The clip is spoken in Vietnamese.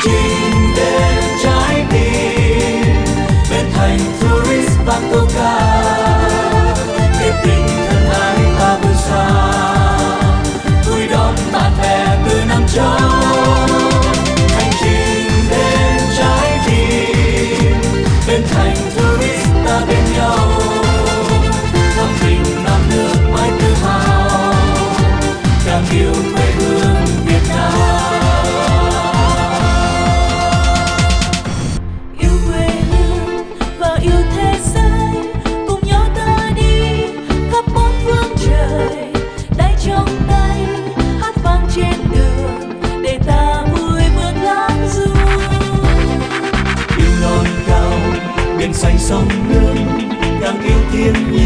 trình đến trái tim bên thành tourist Bangkok để tình thân ái ta vươn xa vui đón bạn bè từ năm châu. Hành trình đến trái tim bên thành tourist ta bên nhau thắm tình non nước mãi tự hào càng yêu quê hương Việt Nam. Yêu quê hương và yêu thế giới, cùng nhau ta đi khắp bốn phương trời, tay trong tay hát vang trên đường để ta vui bước lãng du. Yêu non cao biển xanh sông nước càng yêu thiên nhiên